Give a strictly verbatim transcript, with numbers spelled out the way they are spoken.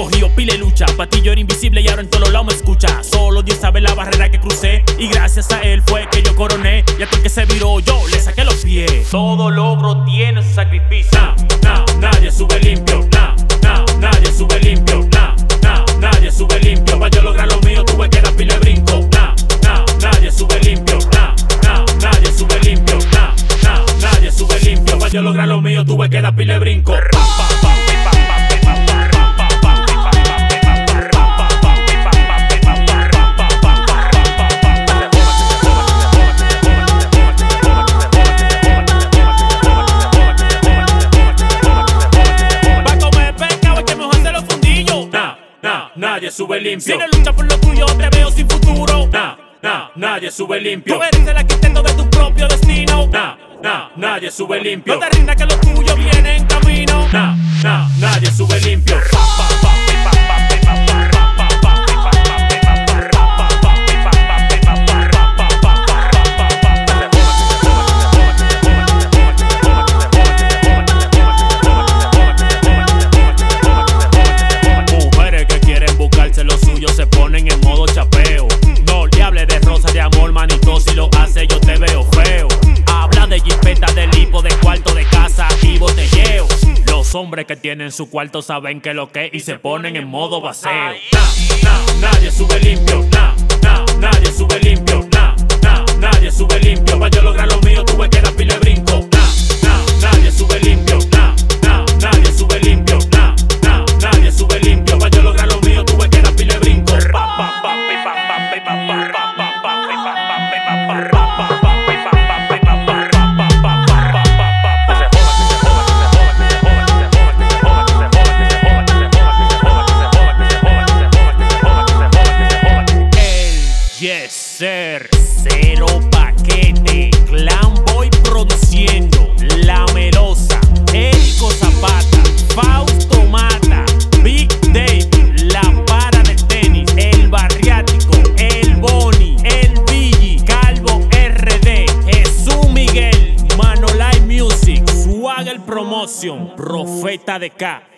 cogido pile lucha. Patillo era invisible y ahora en todos lados me escucha. Solo Dios sabe la barrera que crucé, y gracias a él fue que yo coroné. Y a todo el que se viró yo le saqué los pies. Todo logro tiene su sacrificio. Nah, nah, nadie sube limpio. Nah, nah, nadie sube limpio. Nah, nah, nadie sube limpio. Pa' yo lograr lo mío tuve que dar pile brinco. Nah, nah, nadie sube limpio. Nah, nah, nadie sube limpio. Nah, nah, nadie sube limpio. Pa' yo lograr lo mío tuve que dar pile brinco. Nadie sube limpio. Si no lucha por lo tuyo, te veo sin futuro. Nah, nah, nadie sube limpio. Tú eres el arquitecto de tu propio destino. Nah, nah, nadie sube limpio. No te rindas que lo tuyo viene en camino. Nah, nah, nadie sube limpio. Se ponen en modo chapeo. No le hable de rosa de amor, manito. Si lo hace yo te veo feo. Habla de jipeta, de lipo, de cuarto de casa y botelleo. Los hombres que tienen su cuarto saben que lo que es y se ponen en modo baseo. Nah, nah, nadie sube limpio. Nah, nah, nadie sube limpio. Nah, nah, nadie sube limpio. Pa' yo lograr lo mío tuve que dar pile brinco. Nah, nah, nadie sube limpio. Nah, nah, nadie sube limpio. Nah, nah, nadie sube limpio. Pa' yo lograr lo mío tuve que dar pile brinco. Yes, sir. Cero paquete. Clan Boy produciendo. La Melosa. Érico Zapata. Fausto Mata. Big Dave. La Para del Tenis. El Barriático. El Boni. El Billy. Calvo R D. Jesús Miguel. Manolay Music. Swagger Promotion. Profeta de K.